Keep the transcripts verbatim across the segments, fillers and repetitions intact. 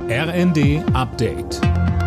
R N D Update.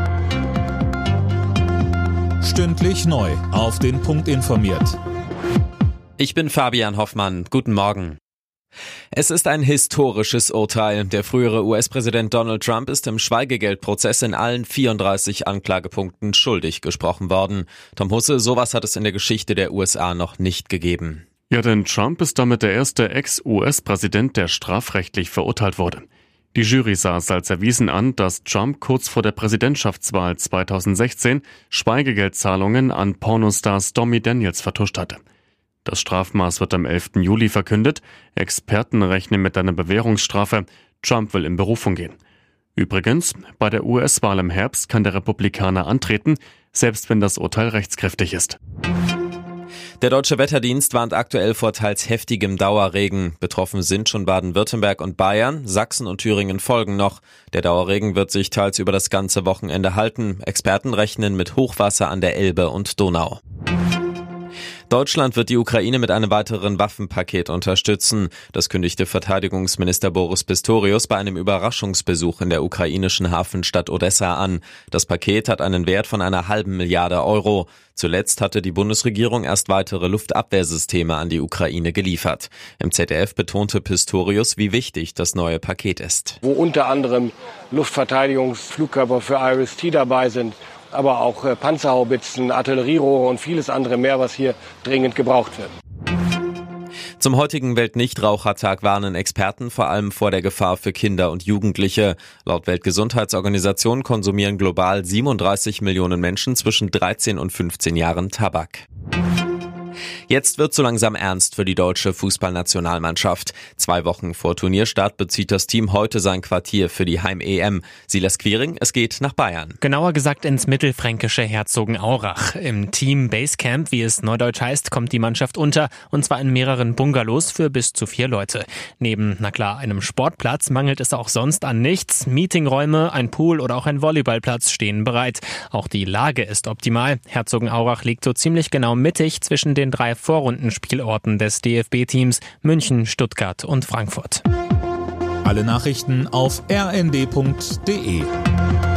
Stündlich neu auf den Punkt informiert. Ich bin Fabian Hoffmann. Guten Morgen. Es ist ein historisches Urteil. Der frühere U S-Präsident Donald Trump ist im Schweigegeldprozess in allen vierunddreißig Anklagepunkten schuldig gesprochen worden. Tom Husse, sowas hat es in der Geschichte der U S A noch nicht gegeben. Ja, denn Trump ist damit der erste Ex-U S-Präsident, der strafrechtlich verurteilt wurde. Die Jury sah es als erwiesen an, dass Trump kurz vor der Präsidentschaftswahl zweitausendsechzehn Schweigegeldzahlungen an Pornostar Stormy Daniels vertuscht hatte. Das Strafmaß wird am elften Juli verkündet. Experten rechnen mit einer Bewährungsstrafe. Trump will in Berufung gehen. Übrigens, bei der U S-Wahl im Herbst kann der Republikaner antreten, selbst wenn das Urteil rechtskräftig ist. Der Deutsche Wetterdienst warnt aktuell vor teils heftigem Dauerregen. Betroffen sind schon Baden-Württemberg und Bayern, Sachsen und Thüringen folgen noch. Der Dauerregen wird sich teils über das ganze Wochenende halten. Experten rechnen mit Hochwasser an der Elbe und Donau. Deutschland wird die Ukraine mit einem weiteren Waffenpaket unterstützen. Das kündigte Verteidigungsminister Boris Pistorius bei einem Überraschungsbesuch in der ukrainischen Hafenstadt Odessa an. Das Paket hat einen Wert von einer halben Milliarde Euro. Zuletzt hatte die Bundesregierung erst weitere Luftabwehrsysteme an die Ukraine geliefert. Im Z D F betonte Pistorius, wie wichtig das neue Paket ist. Wo unter anderem Luftverteidigungsflugkörper für Iris-T dabei sind, aber auch äh, Panzerhaubitzen, Artillerierohre und vieles andere mehr, was hier dringend gebraucht wird. Zum heutigen Weltnichtrauchertag warnen Experten vor allem vor der Gefahr für Kinder und Jugendliche. Laut Weltgesundheitsorganisation konsumieren global siebenunddreißig Millionen Menschen zwischen dreizehn und fünfzehn Jahren Tabak. Jetzt wird so langsam ernst für die deutsche Fußballnationalmannschaft. Zwei Wochen vor Turnierstart bezieht das Team heute sein Quartier für die Heim-E M. Silas Quiring, es geht nach Bayern. Genauer gesagt ins mittelfränkische Herzogenaurach. Im Team Basecamp, wie es neudeutsch heißt, kommt die Mannschaft unter, und zwar in mehreren Bungalows für bis zu vier Leute. Neben, na klar, einem Sportplatz mangelt es auch sonst an nichts. Meetingräume, ein Pool oder auch ein Volleyballplatz stehen bereit. Auch die Lage ist optimal. Herzogenaurach liegt so ziemlich genau mittig zwischen den drei Vorrundenspielorten des D F B-Teams München, Stuttgart und Frankfurt. Alle Nachrichten auf r n d punkt d e.